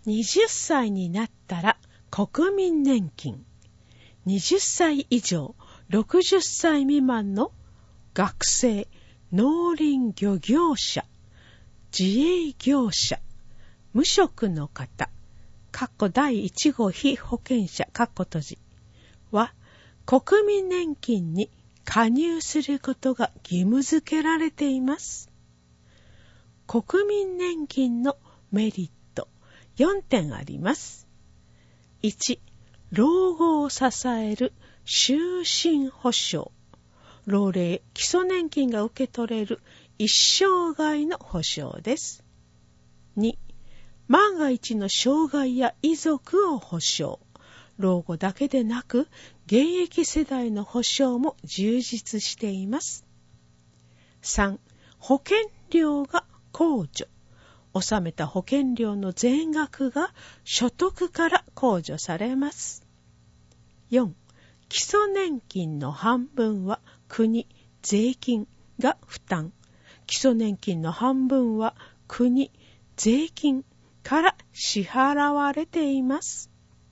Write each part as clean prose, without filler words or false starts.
20歳になったら国民年金。20歳以上60歳未満の学生、農林漁業者、自営業者、無職の方、第1号被保険者、は、国民年金に加入することが義務付けられています。国民年金のメリット、4点あります。1、老後を支える終身保障。老齢、基礎年金が受け取れる一生涯の保障です。2、万が一の障害や遺族を保障。老後だけでなく、現役世代の保障も充実しています。3、保険料が控除。納めた保険料の全額が所得から控除されます。4、基礎年金の半分は国、税金が負担。基礎年金の半分は国、税金から支払われています。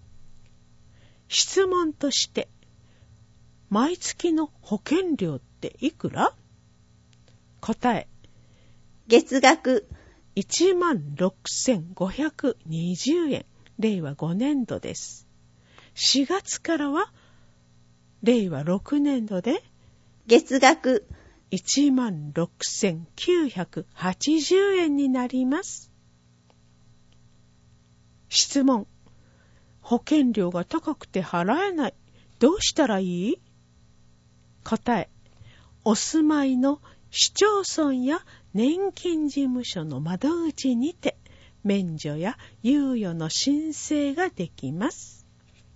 質問として、毎月の保険料っていくら？答え、 月額 16,520 円、令和5年度です。4月からは、令和6年度で、 月額 16,980 円になります。質問。保険料が高くて払えない。どうしたらいい？答え。お住まいの市町村や年金事務所の窓口にて免除や猶予の申請ができます。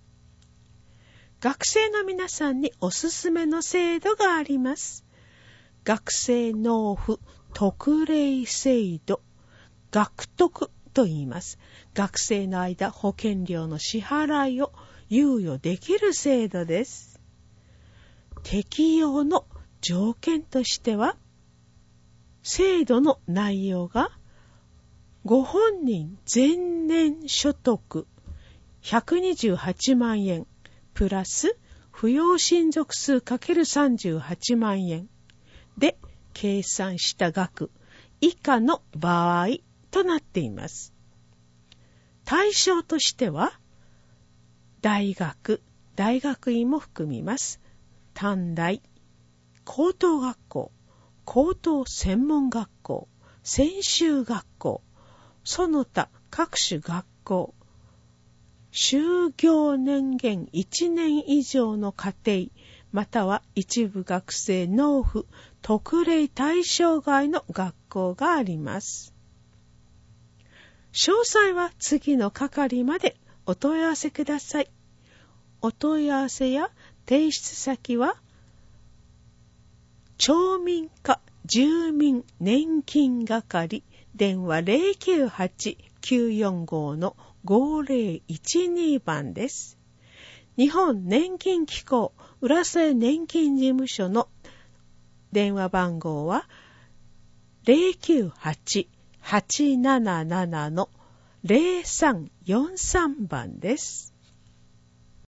学生の皆さんにおすすめの制度があります。学生納付特例制度、学特と言います。学生の間、保険料の支払いを猶予できる制度です。適用の条件としては、制度の内容が、ご本人前年所得128万円プラス扶養親族数 ×38 万円で計算した額以下の場合となっています。対象としては、大学院も含みます。短大、高等学校、高等専門学校、専修学校、その他各種学校、就業年限1年以上の家庭、または一部学生納付特例対象外の学校があります。詳細は次の係までお問い合わせください。お問い合わせや提出先は、町民課住民年金係、電話 098-945-5012 番です。日本年金機構浦添年金事務所の電話番号は 098-877-0343 番です。